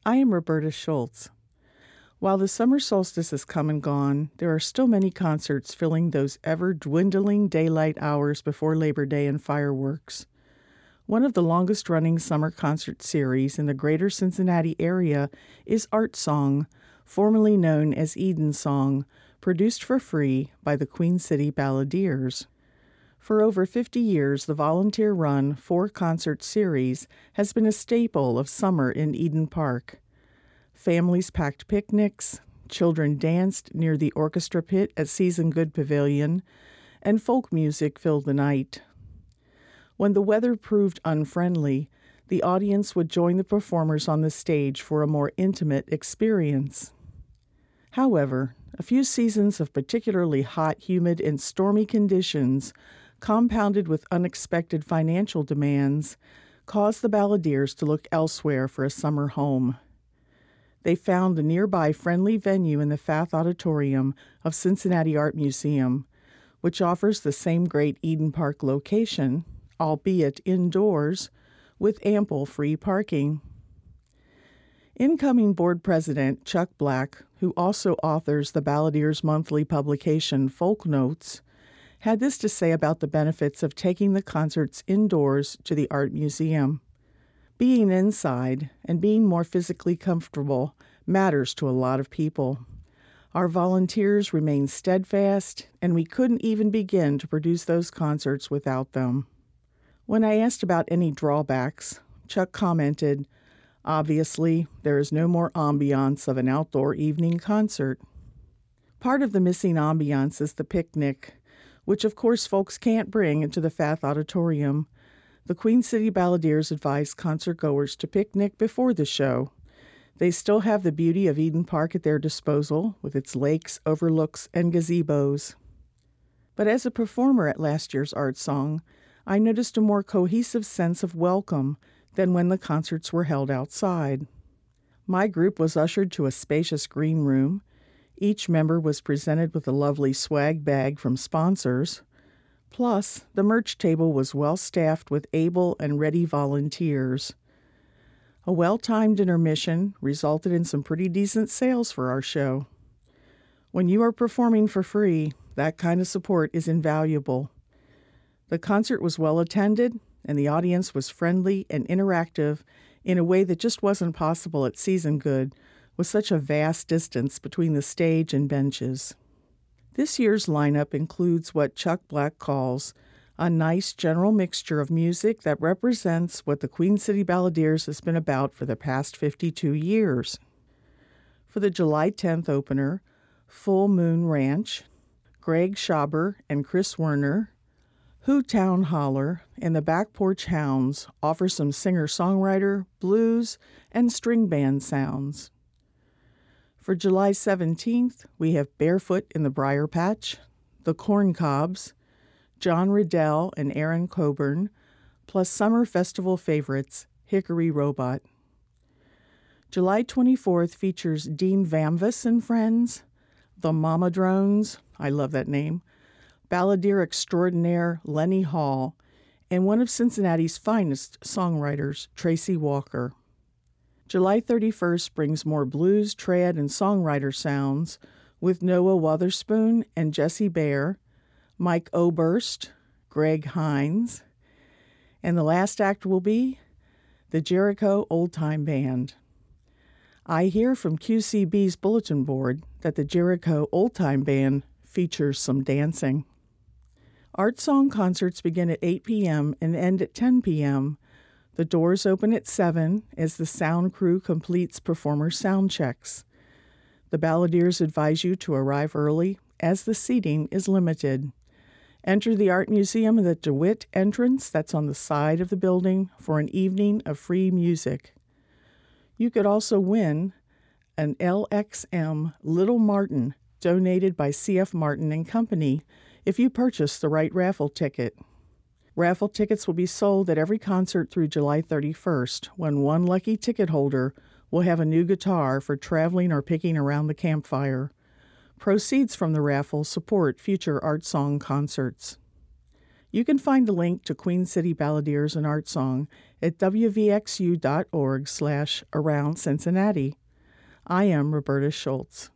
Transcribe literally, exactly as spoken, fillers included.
I am Roberta Schultz. While the summer solstice has come and gone, there are still many concerts filling those ever-dwindling daylight hours before Labor Day and fireworks. One of the longest-running summer concert series in the greater Cincinnati area is Art Song, formerly known as Eden Song, produced for free by the Queen City Balladeers. For over fifty years, the volunteer-run four-concert series has been a staple of summer in Eden Park. Families packed picnics, children danced near the orchestra pit at Season Good Pavilion, and folk music filled the night. When the weather proved unfriendly, the audience would join the performers on the stage for a more intimate experience. However, a few seasons of particularly hot, humid, and stormy conditions, compounded with unexpected financial demands, caused the Balladeers to look elsewhere for a summer home. They found the nearby friendly venue in the Fath Auditorium of Cincinnati Art Museum, which offers the same great Eden Park location, albeit indoors, with ample free parking. Incoming board president Chuck Black, who also authors the Balladeers' monthly publication Folk Notes, had this to say about the benefits of taking the concerts indoors to the Art Museum. Being inside and being more physically comfortable matters to a lot of people. Our volunteers remain steadfast, and we couldn't even begin to produce those concerts without them. When I asked about any drawbacks, Chuck commented, "Obviously, there is no more ambiance of an outdoor evening concert." Part of the missing ambiance is the picnic, which of course folks can't bring into the Fath Auditorium. The Queen City Balladeers advise concertgoers to picnic before the show. They still have the beauty of Eden Park at their disposal, with its lakes, overlooks, and gazebos. But as a performer at last year's Art Song, I noticed a more cohesive sense of welcome than when the concerts were held outside. My group was ushered to a spacious green room. Each member was presented with a lovely swag bag from sponsors. Plus, the merch table was well-staffed with able and ready volunteers. A well-timed intermission resulted in some pretty decent sales for our show. When you are performing for free, that kind of support is invaluable. The concert was well-attended, and the audience was friendly and interactive in a way that just wasn't possible at Season Good, with such a vast distance between the stage and benches. This year's lineup includes what Chuck Black calls a nice general mixture of music that represents what the Queen City Balladeers has been about for the past fifty-two years. For the July tenth opener, Full Moon Ranch, Greg Schaber and Chris Werner, Who Town Holler, and the Back Porch Hounds offer some singer-songwriter, blues, and string band sounds. For July seventeenth, we have Barefoot in the Briar Patch, the Corn Cobs, John Riddell and Aaron Coburn, plus summer festival favorites, Hickory Robot. July twenty-fourth features Dean Vamvis and Friends, the Mama Drones, I love that name, balladeer extraordinaire Lenny Hall, and one of Cincinnati's finest songwriters, Tracy Walker. July thirty-first brings more blues, trad, and songwriter sounds with Noah Wotherspoon and Jesse Baer, Mike Oberst, Greg Hines, and the last act will be the Jericho Old Time Band. I hear from Q C B's bulletin board that the Jericho Old Time Band features some dancing. Art Song concerts begin at eight p.m. and end at ten p.m., The doors open at seven as the sound crew completes performer sound checks. The Balladeers advise you to arrive early as the seating is limited. Enter the Art Museum at the DeWitt entrance that's on the side of the building for an evening of free music. You could also win an L X M Little Martin donated by C F Martin and Company if you purchase the right raffle ticket. Raffle tickets will be sold at every concert through July thirty-first, when one lucky ticket holder will have a new guitar for traveling or picking around the campfire. Proceeds from the raffle support future Art Song concerts. You can find a link to Queen City Balladeers and Art Song at w v x u dot org slash around Cincinnati. I am Roberta Schultz.